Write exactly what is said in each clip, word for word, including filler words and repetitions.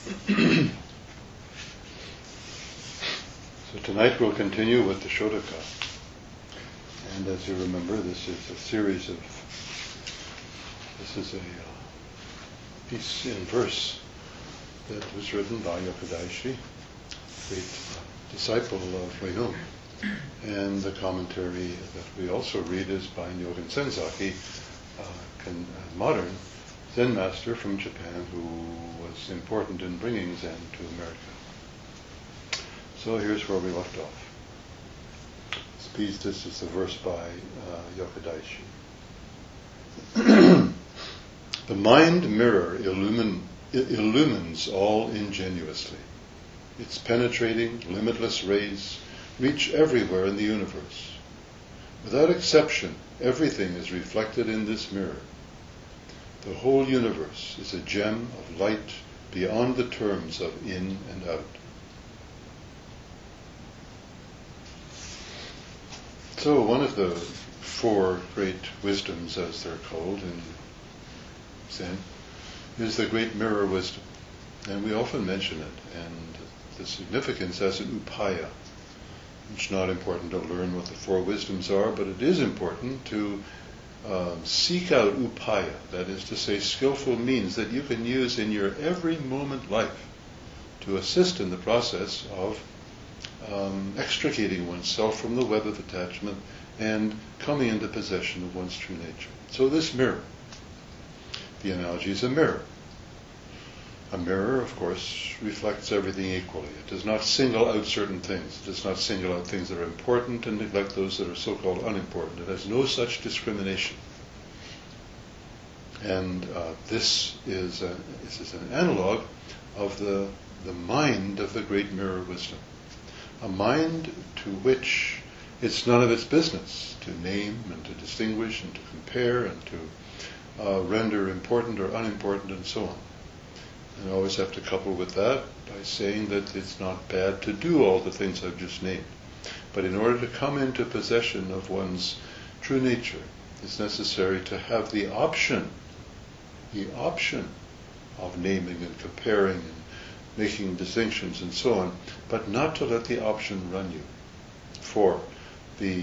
So tonight we'll continue with the Shodaka. And as you remember, this is a series of, this is a uh, piece in verse that was written by Yokadaishi, great uh, disciple of Reinum. And the commentary that we also read is by Nyogen Senzaki, uh, con- a modern Zen master from Japan who was important in bringing Zen to America. So here's where we left off. This piece, this is a verse by uh, Yokadaishi. The mind mirror illumin, illumines all ingenuously. Its penetrating, limitless rays reach everywhere in the universe. Without exception, everything is reflected in this mirror. The whole universe is a gem of light beyond the terms of in and out. So one of the four great wisdoms, as they're called in Zen, is the great mirror wisdom. And we often mention it, and the significance as an upaya. It's not important to learn what the four wisdoms are, but it is important to uh, seek out upaya, that is to say, skillful means that you can use in your every moment life to assist in the process of um, extricating oneself from the web of attachment and coming into possession of one's true nature. So this mirror, the analogy is a mirror. A mirror, of course, reflects everything equally. It does not single out certain things. It does not single out things that are important and neglect those that are so-called unimportant. It has no such discrimination. And uh, this is a, this is an analog of the the mind of the great mirror wisdom. A mind to which it's none of its business to name and to distinguish and to compare and to uh, render important or unimportant and so on. And I always have to couple with that by saying that it's not bad to do all the things I've just named. But in order to come into possession of one's true nature, it's necessary to have the option, the option of naming and comparing and making distinctions and so on, but not to let the option run you. For the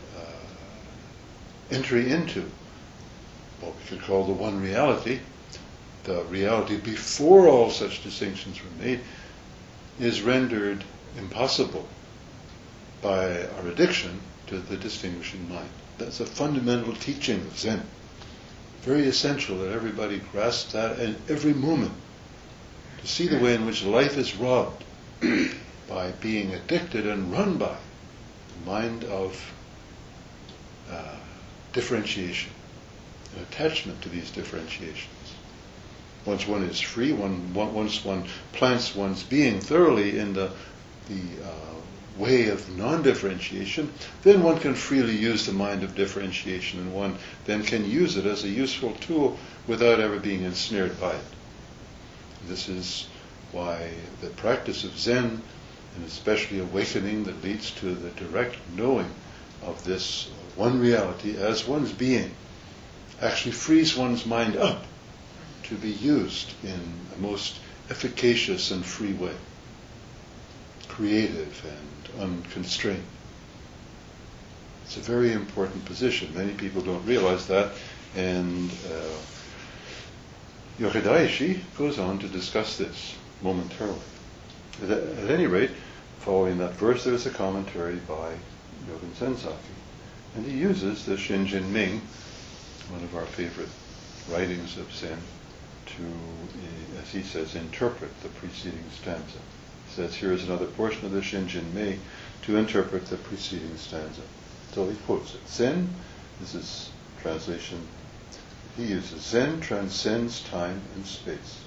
uh, entry into what we could call the one reality, the reality before all such distinctions were made, is rendered impossible by our addiction to the distinguishing mind. That's a fundamental teaching of Zen. Very essential that everybody grasp that in every moment, to see the way in which life is robbed by being addicted and run by the mind of uh, differentiation, and attachment to these differentiations. Once one is free, one, one, once one plants one's being thoroughly in the, the uh, way of non-differentiation, then one can freely use the mind of differentiation, and one then can use it as a useful tool without ever being ensnared by it. This is why the practice of Zen, and especially awakening that leads to the direct knowing of this one reality as one's being, actually frees one's mind up to be used in a most efficacious and free way, creative and unconstrained. It's a very important position. Many people don't realize that, and uh, Yokadaishi goes on to discuss this momentarily. At, at any rate, following that verse, there is a commentary by Nyogen Senzaki, and he uses the Shinjin Ming, one of our favorite writings of Zen, to, as he says, interpret the preceding stanza. He says, here is another portion of the Shinjin Mei to interpret the preceding stanza. So he quotes it. Zen, this is translation, he uses, Zen transcends time and space.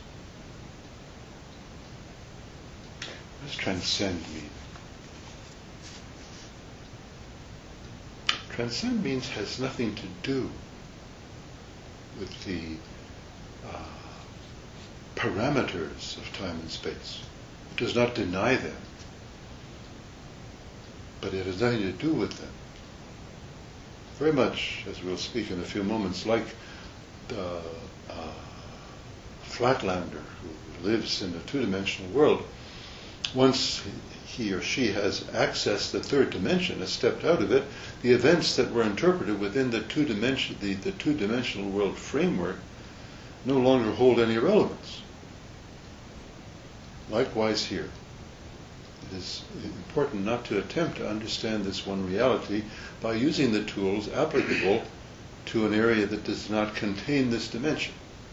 What does transcend mean? Transcend means has nothing to do with the uh, parameters of time and space. It does not deny them, but it has nothing to do with them. Very much, as we'll speak in a few moments, like the uh, flatlander who lives in a two-dimensional world, once he or she has accessed the third dimension, has stepped out of it, the events that were interpreted within the two-dimension, the, the two-dimensional world framework no longer hold any relevance. Likewise here. It is important not to attempt to understand this one reality by using the tools applicable to an area that does not contain this dimension.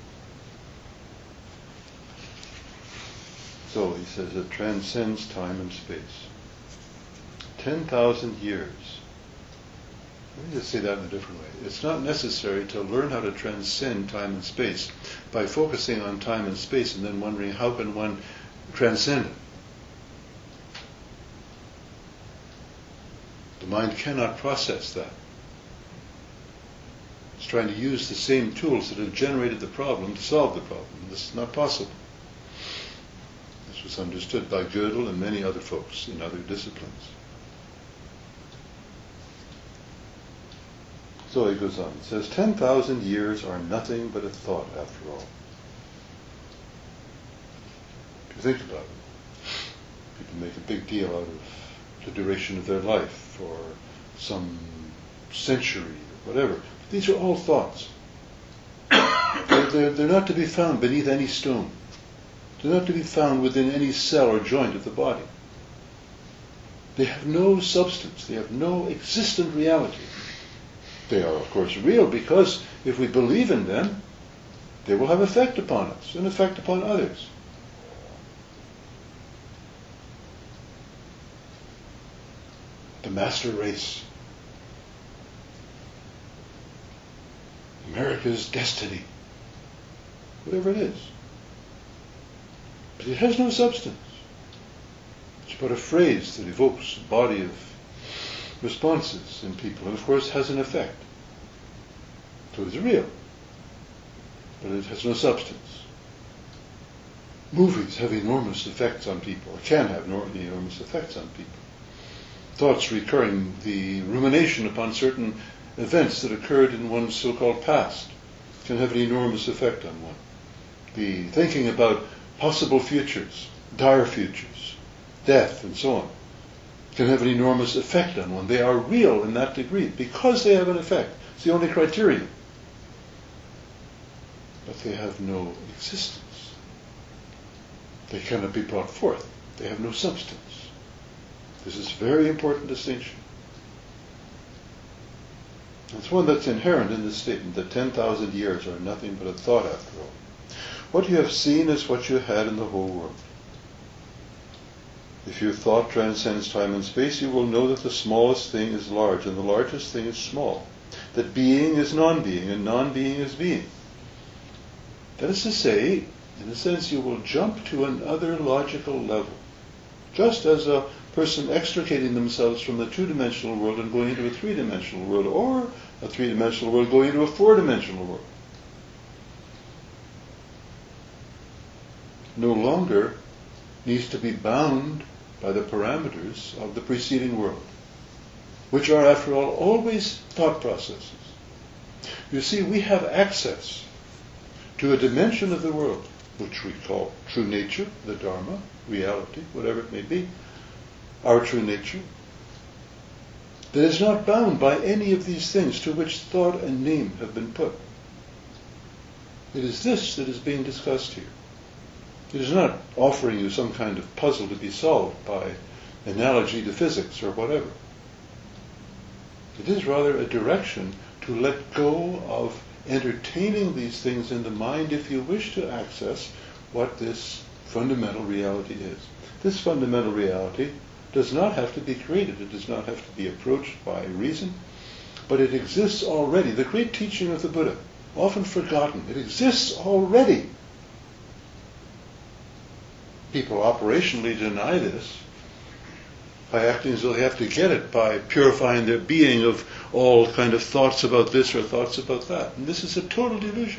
So he says it transcends time and space. ten thousand years. Let me just say that in a different way. It's not necessary to learn how to transcend time and space by focusing on time and space and then wondering how can one transcend it. The mind cannot process that. It's trying to use the same tools that have generated the problem to solve the problem. This is not possible. This was understood by Gödel and many other folks in other disciplines. So he goes on. He says, ten thousand years are nothing but a thought after all. If you think about it, people make a big deal out of the duration of their life or some century or whatever. These are all thoughts. They're, they're, they're not to be found beneath any stone. They're not to be found within any cell or joint of the body. They have no substance. They have no existent reality. They are, of course, real because if we believe in them, they will have effect upon us and effect upon others. The master race. America's destiny. Whatever it is. But it has no substance. It's but a phrase that evokes a body of responses in people, and of course has an effect. So it's real, but it has no substance. Movies have enormous effects on people, or can have enormous effects on people. Thoughts recurring, the rumination upon certain events that occurred in one's so-called past can have an enormous effect on one. The thinking about possible futures, dire futures, death, and so on, can have an enormous effect on one. They are real in that degree because they have an effect. It's the only criterion. But they have no existence. They cannot be brought forth. They have no substance. This is a very important distinction. It's one that's inherent in this statement that ten thousand years are nothing but a thought after all. What you have seen is what you had in the whole world. If your thought transcends time and space, you will know that the smallest thing is large and the largest thing is small. That being is non-being and non-being is being. That is to say, in a sense, you will jump to another logical level. Just as a person extricating themselves from the two-dimensional world and going into a three-dimensional world, or a three-dimensional world going into a four-dimensional world. No longer needs to be bound by the parameters of the preceding world, which are, after all, always thought processes. You see, we have access to a dimension of the world, which we call true nature, the Dharma, reality, whatever it may be, our true nature, that is not bound by any of these things to which thought and name have been put. It is this that is being discussed here. It is not offering you some kind of puzzle to be solved by analogy to physics or whatever. It is rather a direction to let go of entertaining these things in the mind if you wish to access what this fundamental reality is. This fundamental reality does not have to be created. It does not have to be approached by reason, but it exists already. The great teaching of the Buddha, often forgotten, it exists already. People operationally deny this by acting as though they have to get it by purifying their being of all kind of thoughts about this or thoughts about that. And this is a total delusion.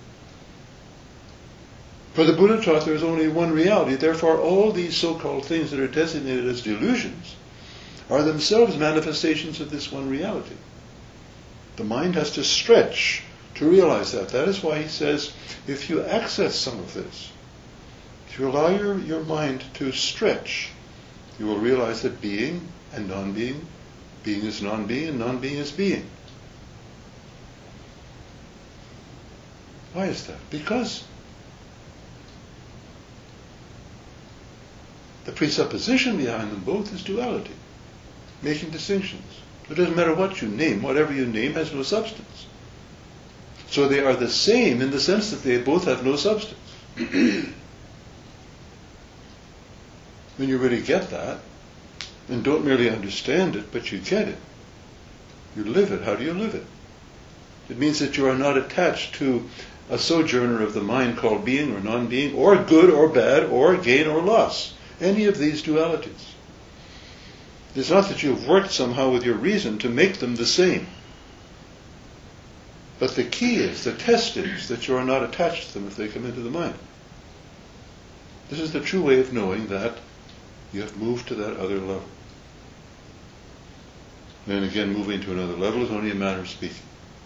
For the Buddha taught there is only one reality, therefore all these so-called things that are designated as delusions are themselves manifestations of this one reality. The mind has to stretch to realize that. That is why he says, if you access some of this, if you allow your, your mind to stretch, you will realize that being and non-being, being is non-being and non-being is being. Why is that? Because the presupposition behind them both is duality, making distinctions. It doesn't matter what you name. Whatever you name has no substance. So they are the same in the sense that they both have no substance. When you really get that, and don't merely understand it, but you get it, you live it. How do you live it? It means that you are not attached to a sojourner of the mind called being or non-being, or good or bad, or gain or loss. Any of these dualities. It's not that you've worked somehow with your reason to make them the same. But the key is, the test is, that you are not attached to them if they come into the mind. This is the true way of knowing that you have moved to that other level. And again, moving to another level is only a matter of speaking.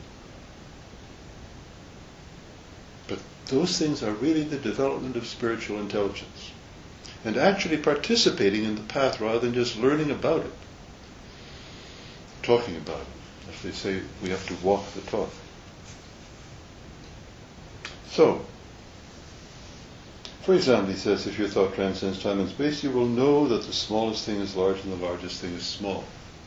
But those things are really the development of spiritual intelligence. And actually participating in the path rather than just learning about it. Talking about it. As they say, we have to walk the talk. So, for example, he says, if your thought transcends time and space, you will know that the smallest thing is large and the largest thing is small.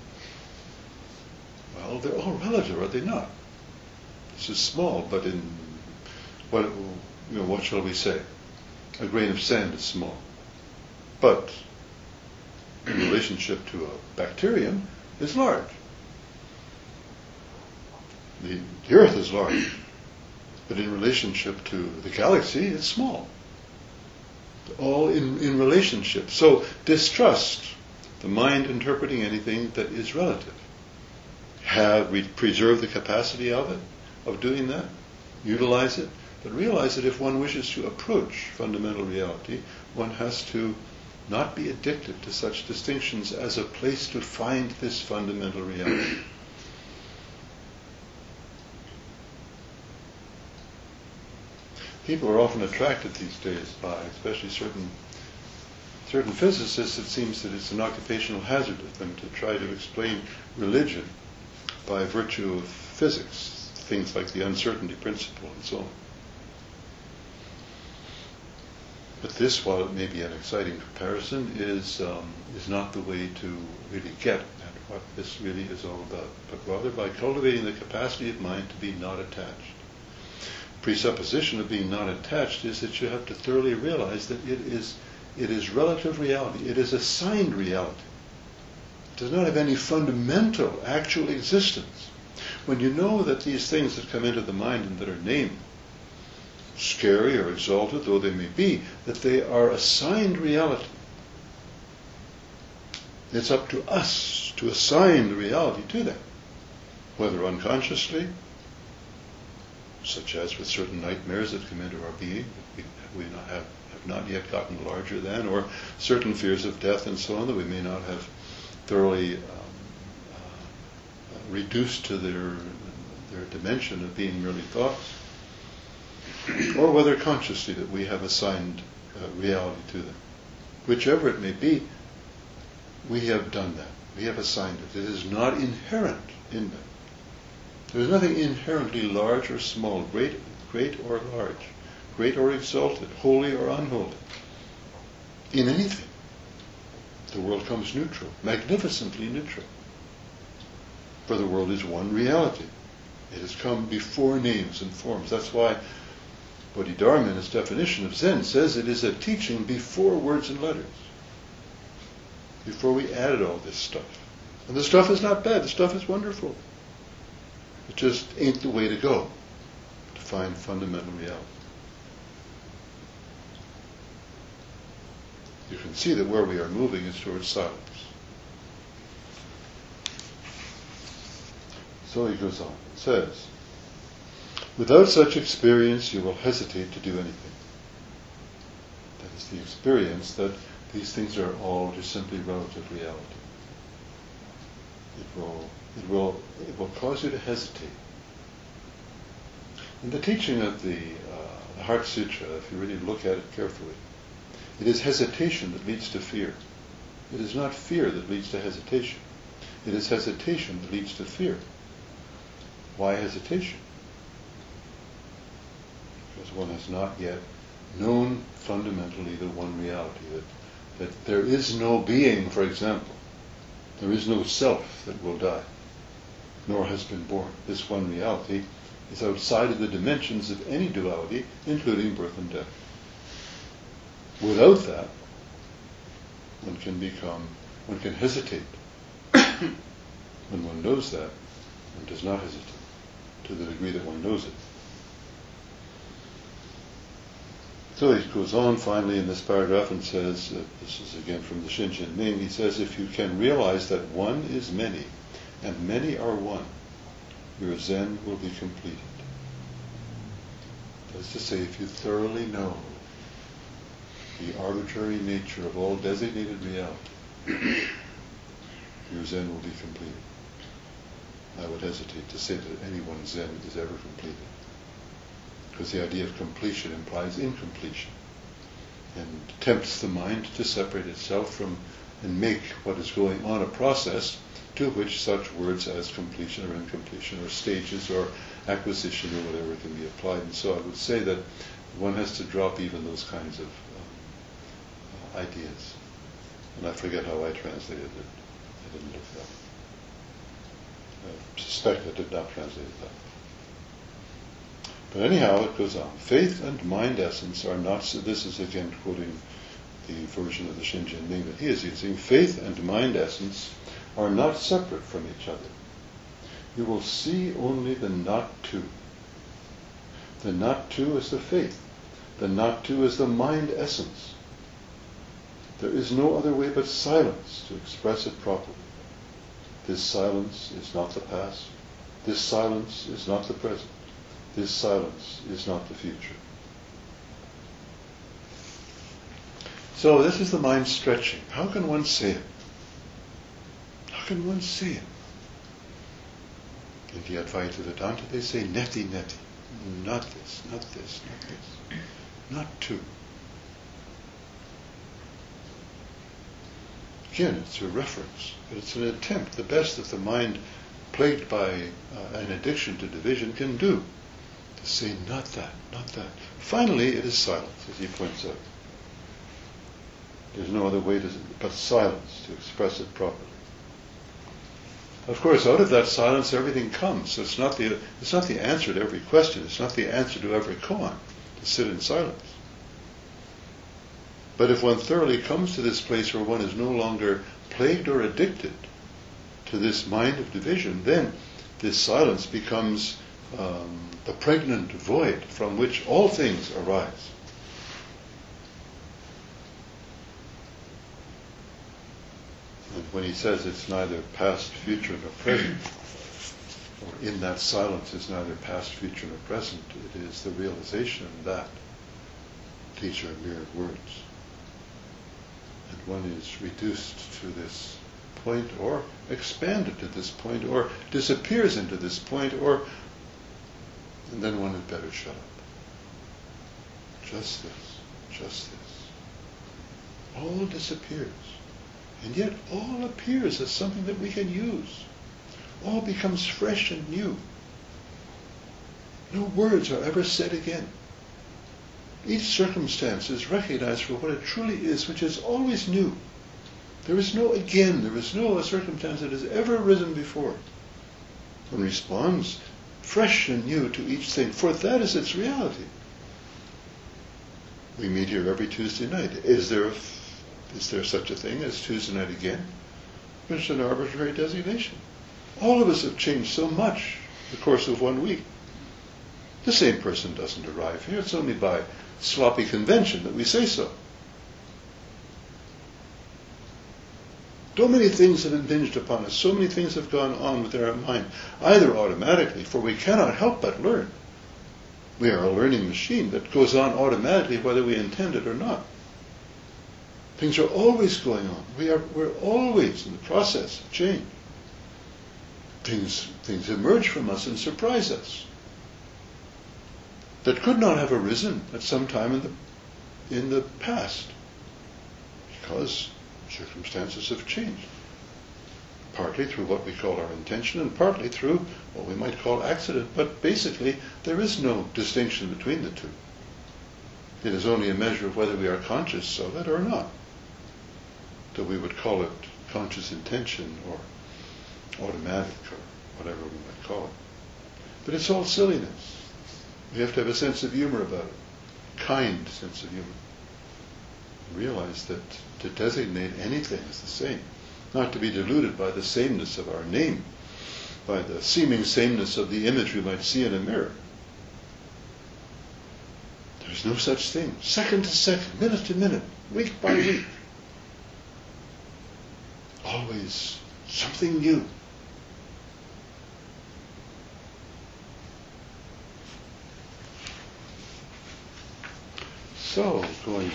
Well, they're all relative, are they not? This is small, but in, what, you know, what shall we say? A grain of sand is small. But in relationship to a bacterium, is large. The, the Earth is large, but in relationship to the galaxy, it's small. All in, in relationship. So distrust the mind interpreting anything that is relative. Have we preserve the capacity of it, of doing that, utilize it, but realize that if one wishes to approach fundamental reality, one has to not be addicted to such distinctions as a place to find this fundamental reality. People are often attracted these days by, especially certain certain physicists, it seems that it's an occupational hazard of them to try to explain religion by virtue of physics, things like the uncertainty principle and so on. But this, while it may be an exciting comparison, is um, is not the way to really get at what this really is all about, but rather by cultivating the capacity of mind to be not attached. Presupposition of being not attached is that you have to thoroughly realize that it is it is relative reality. It is assigned reality. It does not have any fundamental, actual existence. When you know that these things that come into the mind and that are named, scary or exalted though they may be, that they are assigned reality. It's up to us to assign the reality to them, whether unconsciously, such as with certain nightmares that come into our being, we, we not have, have not yet gotten larger than, or certain fears of death and so on that we may not have thoroughly um, uh, reduced to their, their dimension of being merely thoughts. Or whether consciously that we have assigned uh, reality to them. Whichever it may be, we have done that. We have assigned it. It is not inherent in them. There is nothing inherently large or small, great, great or large, great or exalted, holy or unholy, in anything. The world comes neutral, magnificently neutral. For the world is one reality. It has come before names and forms. That's why Bodhidharma, in his definition of Zen, says it is a teaching before words and letters. Before we added all this stuff. And the stuff is not bad. The stuff is wonderful. It just ain't the way to go to find fundamental reality. You can see that where we are moving is towards silence. So he goes on. It says, without such experience, you will hesitate to do anything. That is the experience that these things are all just simply relative reality. It will, it will, it will cause you to hesitate. In the teaching of the, uh, the Heart Sutra, if you really look at it carefully, it is hesitation that leads to fear. It is not fear that leads to hesitation. It is hesitation that leads to fear. Why hesitation? Because one has not yet known fundamentally the one reality, that, that there is no being, for example. There is no self that will die, nor has been born. This one reality is outside of the dimensions of any duality, including birth and death. Without that, one can become, one can hesitate. When one knows that, one does not hesitate, to the degree that one knows it. So he goes on finally in this paragraph and says, uh, this is again from the Shinjin Ming, he says, if you can realize that one is many, and many are one, your Zen will be completed. That is to say, if you thoroughly know the arbitrary nature of all designated reality, your Zen will be completed. I would hesitate to say that anyone's Zen is ever completed, because the idea of completion implies incompletion and tempts the mind to separate itself from and make what is going on a process to which such words as completion or incompletion or stages or acquisition or whatever can be applied. And so I would say that one has to drop even those kinds of um, uh, ideas. And I forget how I translated it. I didn't look it up. I suspect I did not translate it that. But anyhow, it goes on. Faith and mind essence are not, so this is again quoting the version of the Shinjin Ming that he is using, faith and mind essence are not separate from each other. You will see only the not two. The not two is the faith. The not two is the mind essence. There is no other way but silence to express it properly. This silence is not the past. This silence is not the present. This silence is not the future. So this is the mind stretching. How can one say it? How can one say it? In the Advaita Vedanta they say neti neti. Not this, not this, not this. Not two. Again, it's a reference, but it's an attempt, the best that the mind plagued by uh, an addiction to division can do, to say not that, not that. Finally, it is silence, as he points out. There's no other way to, but silence to express it properly. Of course, out of that silence, everything comes. So it's not the it's not the answer to every question. It's not the answer to every koan, to sit in silence. But if one thoroughly comes to this place where one is no longer plagued or addicted to this mind of division, then this silence becomes um, the pregnant void from which all things arise. And when he says it's neither past, future, nor present, or in that silence is neither past, future, nor present, it is the realization of that. These are mere words. And one is reduced to this point, or expanded to this point, or disappears into this point, or and then one had better shut up. Just this, just this. All disappears. And yet all appears as something that we can use. All becomes fresh and new. No words are ever said again. Each circumstance is recognized for what it truly is, which is always new. There is no again, there is no circumstance that has ever arisen before. One responds fresh and new to each thing, for that is its reality. We meet here every Tuesday night. Is there a, is there such a thing as Tuesday night again? It's an arbitrary designation. All of us have changed so much in the course of one week. The same person doesn't arrive here. It's only by sloppy convention that we say so. So many things have impinged upon us. So many things have gone on within our mind, either automatically, for we cannot help but learn. We are a learning machine that goes on automatically whether we intend it or not. Things are always going on. We are, we're always in the process of change. Things, things emerge from us and surprise us. that could not have arisen at some time in the in the past, because circumstances have changed. Partly through what we call our intention, and partly through what we might call accident. But basically, there is no distinction between the two. It is only a measure of whether we are conscious of it or not. So we would call it conscious intention or automatic or whatever we might call it. But it's all silliness. We have to have a sense of humor about it. Kind sense of humor. Realize that to designate anything is the same. Not to be deluded by the sameness of our name, by the seeming sameness of the image we might see in a mirror. There's no such thing. Second to second, minute to minute, week by week. Always something new. So, going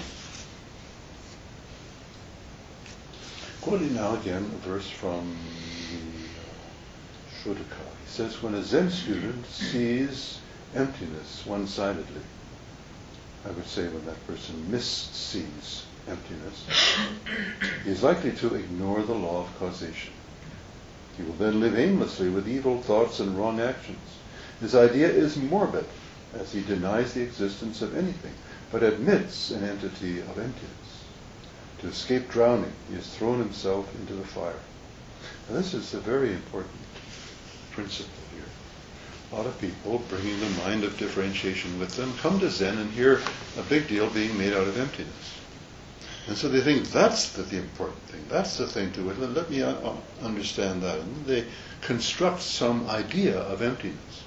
Quoting now again a verse from the uh, Shuddhaka. He says, when a Zen student sees emptiness one-sidedly, I would say when that person missees emptiness, he is likely to ignore the law of causation. He will then live aimlessly with evil thoughts and wrong actions. His idea is morbid, as he denies the existence of anything, but admits an entity of emptiness. To escape drowning, he has thrown himself into the fire. And this is a very important principle here. A lot of people, bringing the mind of differentiation with them, come to Zen and hear a big deal being made out of emptiness. And so they think that's the, the important thing. That's the thing to it. Let me uh, understand that. And they construct some idea of emptiness,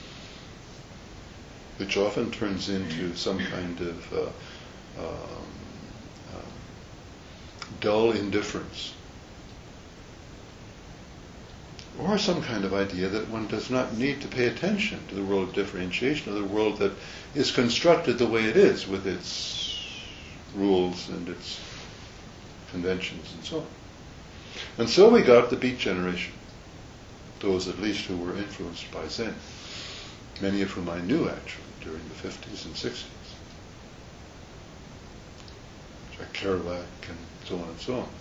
which often turns into some kind of uh, um, dull indifference, or some kind of idea that one does not need to pay attention to the world of differentiation, or the world that is constructed the way it is, with its rules and its conventions and so on. And so we got the Beat generation, those at least who were influenced by Zen, many of whom I knew actually during the fifties and sixties. Jack Kerouac and so on and so on.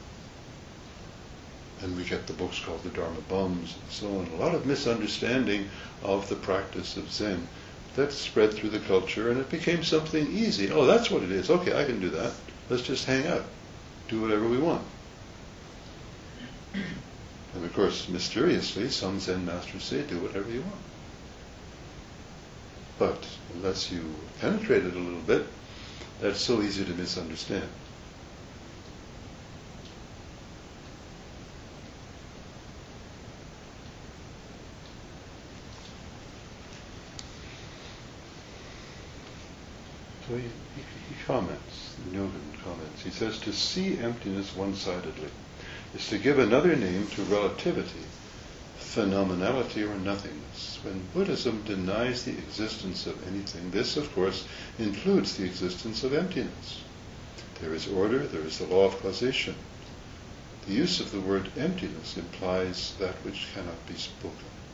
And we get the books called the Dharma Bums and so on. A lot of misunderstanding of the practice of Zen that spread through the culture, and it became something easy. Oh, that's what it is. Okay, I can do that. Let's just hang out. Do whatever we want. And of course, mysteriously, some Zen masters say, do whatever you want. But unless you penetrate it a little bit, that's so easy to misunderstand. So he, he, he comments, the Nyogen comments, he says, to see emptiness one-sidedly is to give another name to relativity, phenomenality, or nothingness. When Buddhism denies the existence of anything, this, of course, includes the existence of emptiness. There is order, there is the law of causation. The use of the word emptiness implies that which cannot be spoken.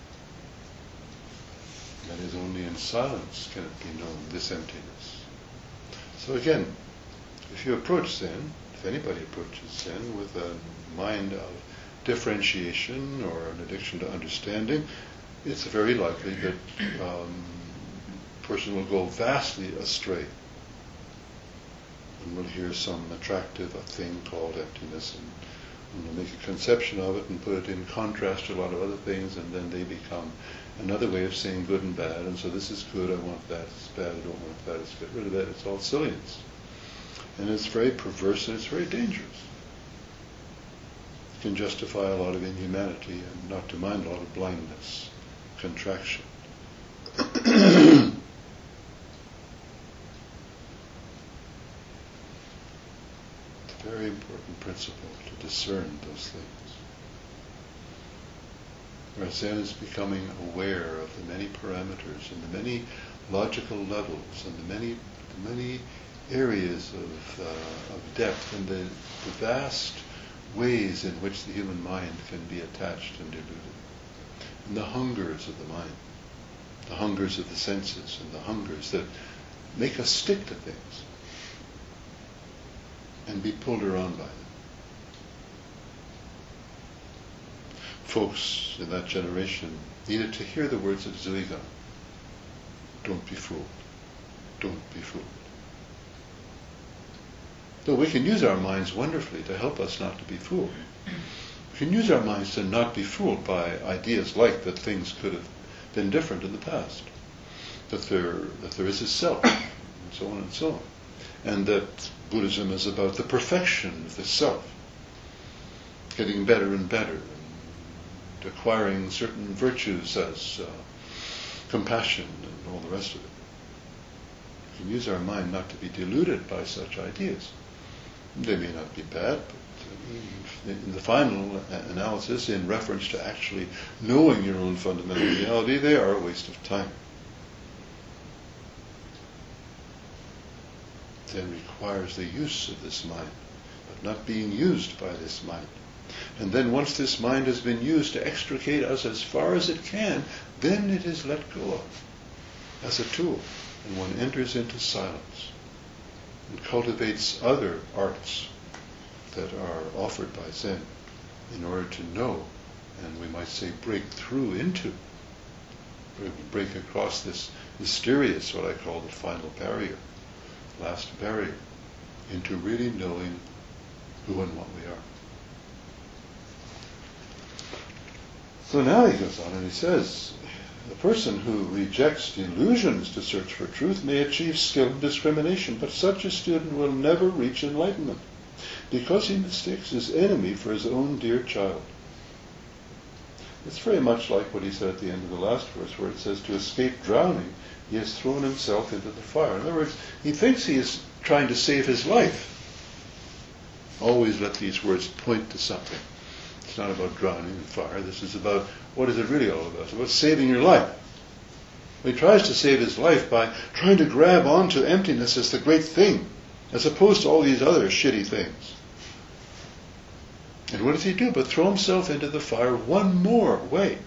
That is, only in silence can it be known, this emptiness. So again, if you approach Zen, if anybody approaches Zen with a mind of differentiation or an addiction to understanding, it's very likely that um, a person will go vastly astray and will hear some attractive thing called emptiness, and, and will make a conception of it and put it in contrast to a lot of other things, and then they become another way of saying good and bad. And so this is good, I want that, it's bad, I don't want that, let's get rid of that. It's all silliness. And it's very perverse and it's very dangerous. It can justify a lot of inhumanity, and not to mind a lot of blindness, contraction. It's a very important principle to discern those things. Where Zen is becoming aware of the many parameters and the many logical levels and the many, the many areas of, uh, of depth and the, the vast ways in which the human mind can be attached and deluded, and the hungers of the mind. the hungers of the senses and the hungers that make us stick to things and be pulled around by them. Folks in that generation needed to hear the words of Zuiga. Don't be fooled. Don't be fooled. Though we can use our minds wonderfully to help us not to be fooled. We can use our minds to not be fooled by ideas like that things could have been different in the past, that there that there is a self, and so on and so on, and that Buddhism is about the perfection of the self, getting better and better, and acquiring certain virtues as uh, compassion and all the rest of it. We can use our mind not to be deluded by such ideas. They may not be bad, but in the final analysis, in reference to actually knowing your own fundamental reality, they are a waste of time. Then requires the use of this mind, but not being used by this mind. And then once this mind has been used to extricate us as far as it can, then it is let go of as a tool, and one enters into silence and cultivates other arts that are offered by Zen in order to know, and we might say break through into, break across this mysterious, what I call the final barrier, last barrier, into really knowing who and what we are. So now he goes on and he says, the person who rejects delusions to search for truth may achieve skill in discrimination, but such a student will never reach enlightenment, because he mistakes his enemy for his own dear child. It's very much like what he said at the end of the last verse, where it says, to escape drowning, he has thrown himself into the fire. In other words, he thinks he is trying to save his life. Always let these words point to something. It's not about drowning in fire. This is about, what is it really all about? It's about saving your life. He tries to save his life by trying to grab onto emptiness as the great thing, as opposed to all these other shitty things. And what does he do but throw himself into the fire one more way?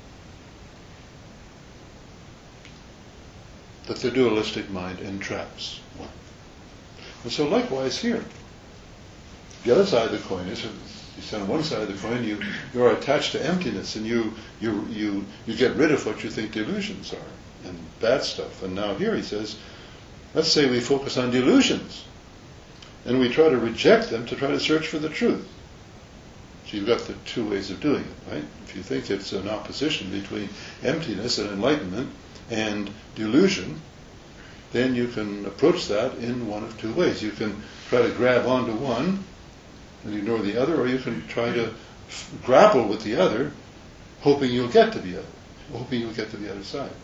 That the dualistic mind entraps one. And so likewise here. The other side of the coin is, you stand on one side of the coin, you, you are attached to emptiness, and you, you, you, you get rid of what you think delusions are, and bad stuff. And now here he says, let's say we focus on delusions, and we try to reject them to try to search for the truth. So you've got the two ways of doing it, right? If you think it's an opposition between emptiness and enlightenment and delusion, then you can approach that in one of two ways. You can try to grab onto one and ignore the other, or you can try to f- grapple with the other, hoping you'll get to the other, hoping you'll get to the other side.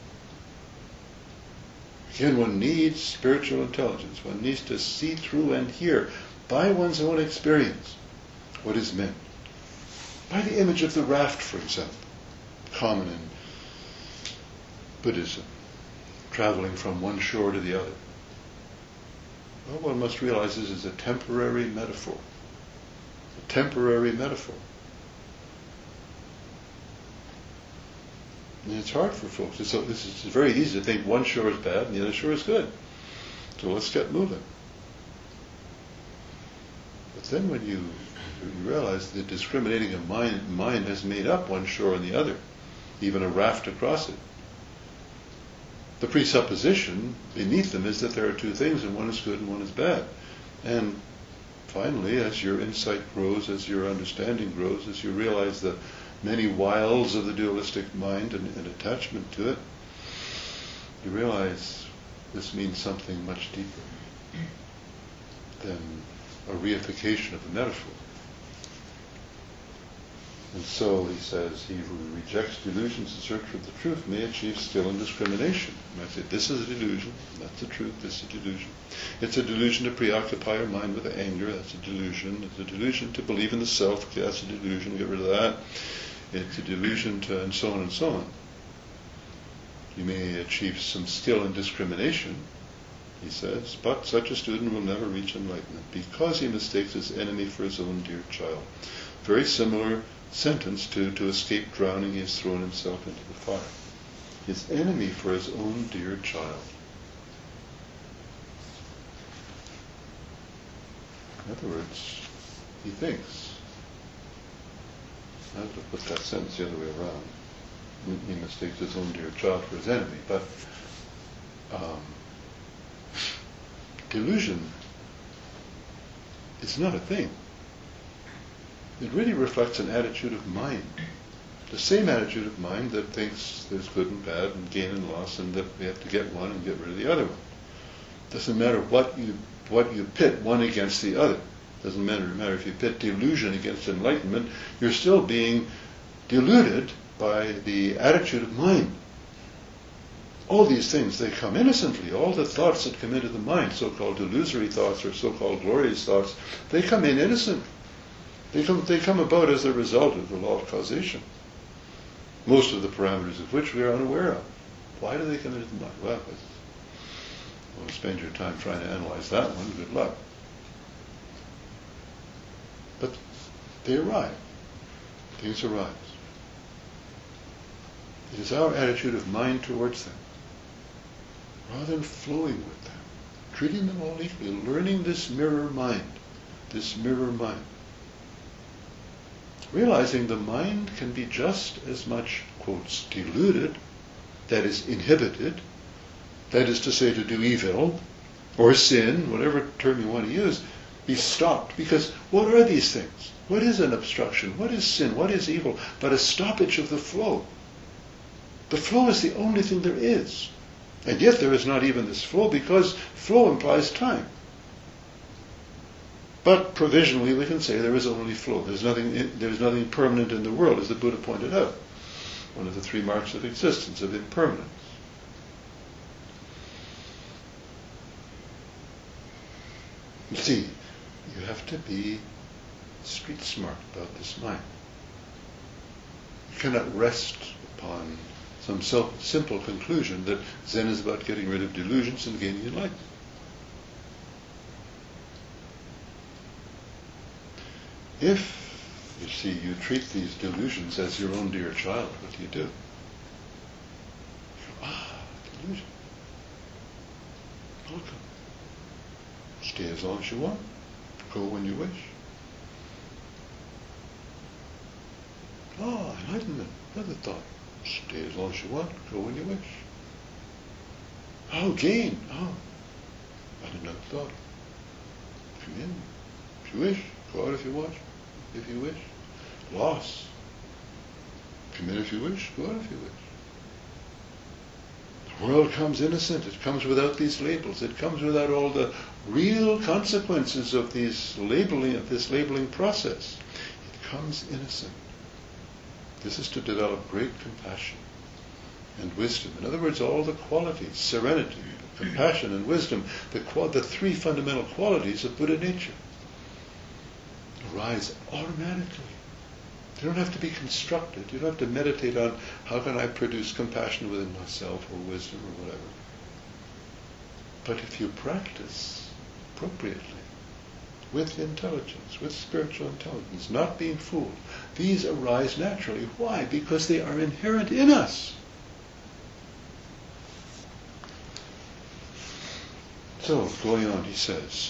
Again, one needs spiritual intelligence. One needs to see through and hear by one's own experience what is meant. By the image of the raft, for example, common in Buddhism, traveling from one shore to the other. Well, one must realize this is a temporary metaphor. A temporary metaphor. And it's hard for folks. It's, so, it's, it's very easy to think one shore is bad and the other shore is good. So let's get moving. But then when you, you realize that discriminating a mind, mind has made up one shore and the other, even a raft across it, the presupposition beneath them is that there are two things, and one is good and one is bad. And finally, as your insight grows, as your understanding grows, as you realize the many wiles of the dualistic mind and, and attachment to it, you realize this means something much deeper than a reification of a metaphor. And so he says, he who rejects delusions in search for the truth may achieve skill in discrimination. You might say, this is a delusion, that's the truth, this is a delusion. It's a delusion to preoccupy your mind with anger, that's a delusion. It's a delusion to believe in the self, that's a delusion, get rid of that. It's a delusion to, and so on and so on. You may achieve some skill in discrimination, he says, but such a student will never reach enlightenment because he mistakes his enemy for his own dear child. Very similar sentence to, to escape drowning, he has thrown himself into the fire. his enemy for his own dear child. In other words, he thinks, I have to put that sentence the other way around, he mistakes his own dear child for his enemy, but um, delusion is not a thing. It really reflects an attitude of mind. The same attitude of mind that thinks there's good and bad and gain and loss and that we have to get one and get rid of the other one. Doesn't matter what you what you pit one against the other. Doesn't matter, matter if you pit delusion against enlightenment, you're still being deluded by the attitude of mind. All these things, they come innocently. All the thoughts that come into the mind, so-called illusory thoughts or so-called glorious thoughts, they come in innocent. They come, they come about as a result of the law of causation, most of the parameters of which we are unaware of. Why do they come into the mind? Well, if you want to spend your time trying to analyze that one, good luck. But they arise. Things arise. It is our attitude of mind towards them, rather than flowing with them, treating them all equally, learning this mirror mind, this mirror mind. Realizing the mind can be just as much, quotes, deluded, that is, inhibited, that is to say, to do evil, or sin, whatever term you want to use, be stopped. Because what are these things? What is an obstruction? What is sin? What is evil? But a stoppage of the flow. The flow is the only thing there is. And yet there is not even this flow, because flow implies time. But provisionally we can say there is only flow. There's nothing, there's nothing permanent in the world, as the Buddha pointed out. One of the three marks of existence, of impermanence. You see, you have to be street smart about this mind. You cannot rest upon some self, simple conclusion that Zen is about getting rid of delusions and gaining enlightenment. If, you see, you treat these delusions as your own dear child, what do you do? You go, ah, delusion. Welcome. Stay as long as you want. Go when you wish. Ah, enlightenment, another thought. Stay as long as you want. Go when you wish. Oh, gain. Oh, and another thought. Come in if you wish. Go out if you want. If you wish. Loss. Come in if you wish. Go out if you wish. The world comes innocent. It comes without these labels. It comes without all the real consequences of these labeling of this labeling process. It comes innocent. This is to develop great compassion and wisdom. In other words, all the qualities, serenity, compassion, and wisdom, the, the three fundamental qualities of Buddha nature, arise automatically. They don't have to be constructed. You don't have to meditate on how can I produce compassion within myself or wisdom or whatever. But if you practice appropriately, with intelligence, with spiritual intelligence, not being fooled, these arise naturally. Why? Because they are inherent in us. So, going on, he says,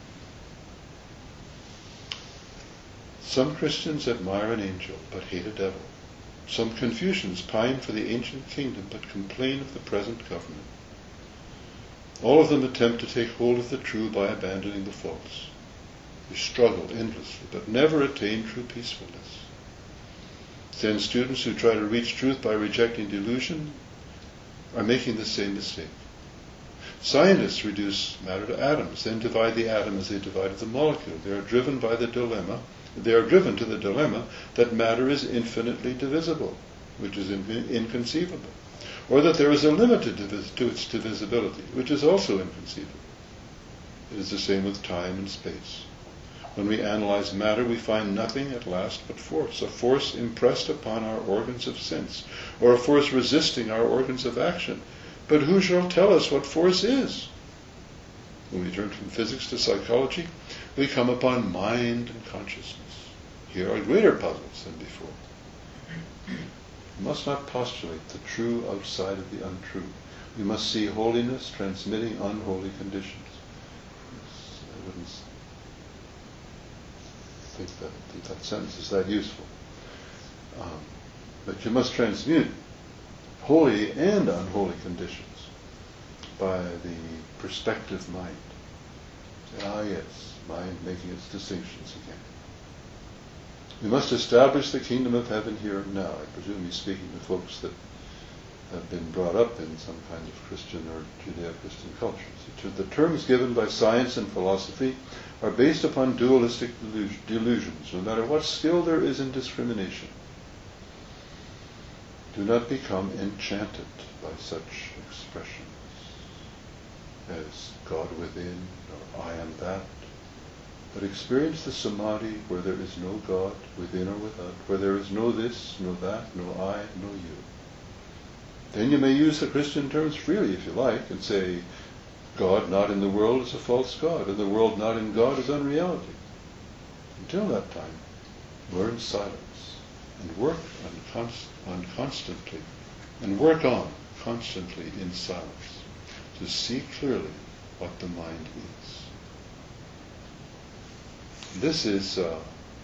some Christians admire an angel, but hate a devil. Some Confucians pine for the ancient kingdom, but complain of the present government. All of them attempt to take hold of the true by abandoning the false. They struggle endlessly, but never attain true peacefulness. Zen students who try to reach truth by rejecting delusion are making the same mistake. Scientists reduce matter to atoms, then divide the atom as they divided the molecule. They are driven by the dilemma, they are driven to the dilemma that matter is infinitely divisible, which is in- inconceivable. Or that there is a limit to, divis- to its divisibility, which is also inconceivable. It is the same with time and space. When we analyze matter, we find nothing at last but force, a force impressed upon our organs of sense, or a force resisting our organs of action. But who shall tell us what force is? When we turn from physics to psychology, we come upon mind and consciousness. Here are greater puzzles than before. We must not postulate the true outside of the untrue. We must see holiness transmitting unholy conditions. I wouldn't think that think that sentence is that useful. Um, but you must transmute holy and unholy conditions by the perspective mind. Ah yes, mind making its distinctions again. We must establish the kingdom of heaven here and now. I presume he's speaking to folks that have been brought up in some kind of Christian or Judeo-Christian cultures. The terms given by science and philosophy are based upon dualistic delusions, no matter what skill there is in discrimination. Do not become enchanted by such expressions as God within or I am that, but experience the samadhi where there is no God within or without, where there is no this, no that, no I, no you. Then you may use the Christian terms freely if you like and say, God not in the world is a false God, and the world not in God is unreality. Until that time, learn silence and work on, const- on constantly, and work on constantly in silence to see clearly what the mind is. This is uh,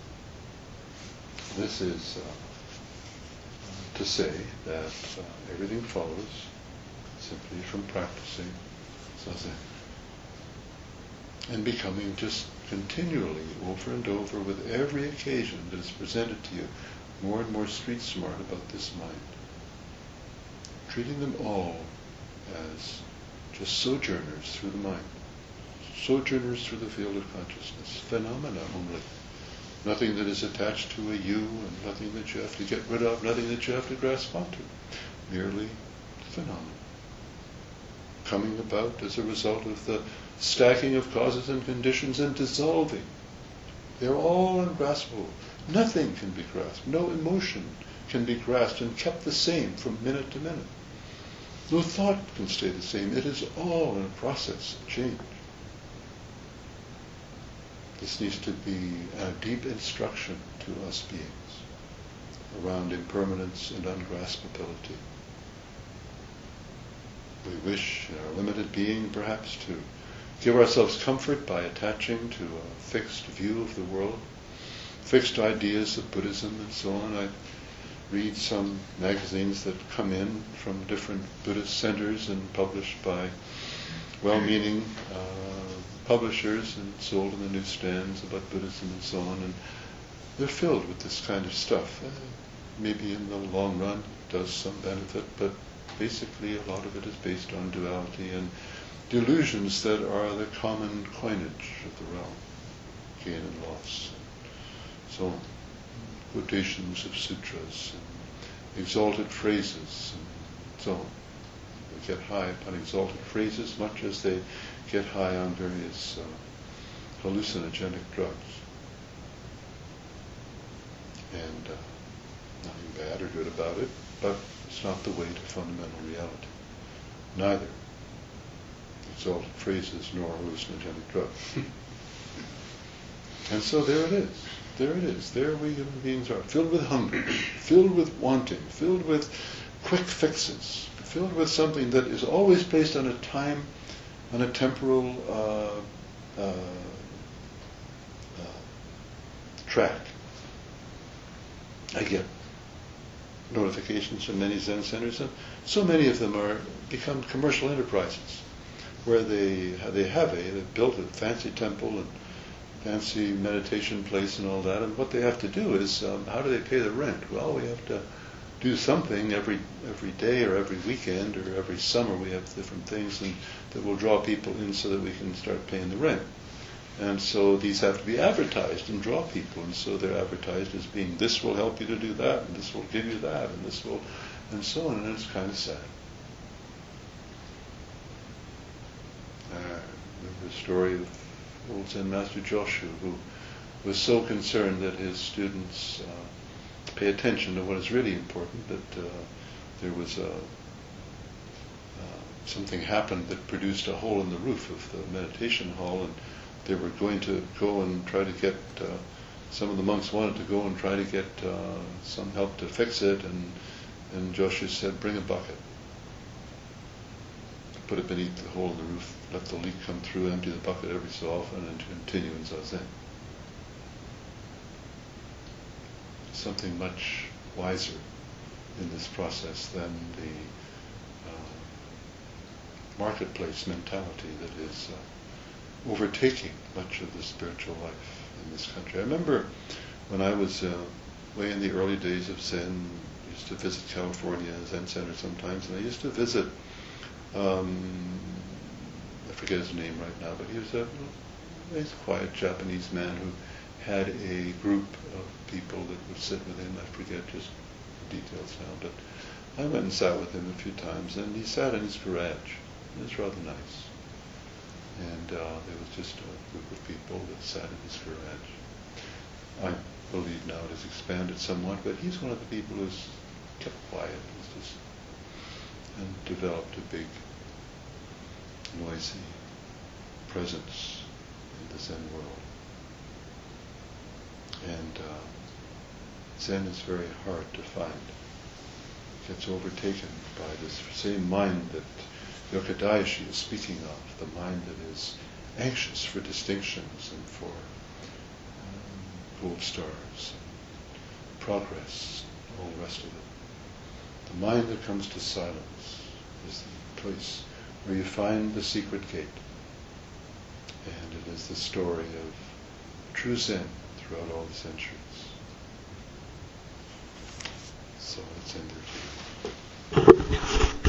this is uh, to say that uh, everything follows simply from practicing zazen and becoming just continually, over and over, with every occasion that is presented to you, more and more street smart about this mind, treating them all as just sojourners through the mind, sojourners through the field of consciousness, phenomena only, nothing that is attached to a you, and nothing that you have to get rid of, nothing that you have to grasp onto, merely phenomena, coming about as a result of the stacking of causes and conditions and dissolving. They're all ungraspable. Nothing can be grasped. No emotion can be grasped and kept the same from minute to minute. No thought can stay the same. It is all in a process of change. This needs to be a deep instruction to us beings around impermanence and ungraspability. We wish, in our limited being, perhaps, to give ourselves comfort by attaching to a fixed view of the world, fixed ideas of Buddhism and so on. I read some magazines that come in from different Buddhist centers and published by well-meaning uh, publishers and sold in the newsstands about Buddhism and so on, and they're filled with this kind of stuff. Uh, maybe in the long run it does some benefit, but basically a lot of it is based on duality and delusions that are the common coinage of the realm, gain and loss, and so on. Quotations of sutras, and exalted phrases, and so on. They get high upon exalted phrases much as they get high on various uh, hallucinogenic drugs. And uh, nothing bad or good about it, but it's not the way to fundamental reality. Neither exalted phrases nor hallucinogenic drugs. And so there it is. There it is. There we human beings are, filled with hunger, filled with wanting, filled with quick fixes, filled with something that is always based on a time, on a temporal uh, uh, uh, track. I get notifications from many Zen centers, and so many of them are become commercial enterprises, where they they have a they've built a fancy temple and fancy meditation place and all that, and what they have to do is, um, how do they pay the rent? Well, we have to do something every every day or every weekend or every summer. We have different things and that will draw people in so that we can start paying the rent. And so these have to be advertised and draw people, and so they're advertised as being, this will help you to do that, and this will give you that, and this will, and so on, and it's kind of sad. Uh, the story of old Zen Master Joshu, who was so concerned that his students uh, pay attention to what is really important, that uh, there was a, uh, something happened that produced a hole in the roof of the meditation hall, and they were going to go and try to get, uh, some of the monks wanted to go and try to get uh, some help to fix it, and And Joshi said, bring a bucket. Put it beneath the hole in the roof, let the leak come through, empty the bucket every so often, and continue in Zazen. Something much wiser in this process than the uh, marketplace mentality that is uh, overtaking much of the spiritual life in this country. I remember when I was uh, way in the early days of Zen, I used to visit California Zen Center sometimes, and I used to visit, um, I forget his name right now, but he was a nice, quiet Japanese man who had a group of people that would sit with him. I forget just the details now, but I went and sat with him a few times, and he sat in his garage. It was rather nice. And uh, there was just a group of people that sat in his garage. I believe now it has expanded somewhat, but he's one of the people who's kept quiet, who's just, and developed a big, noisy presence in the Zen world. And uh, Zen is very hard to find. It gets overtaken by this same mind that Yoka Daishi is speaking of, the mind that is anxious for distinctions and for um, gold stars, and progress, and all the rest of it. The mind that comes to silence is the place where you find the secret gate. And it is the story of true Zen throughout all the centuries. So let's end there.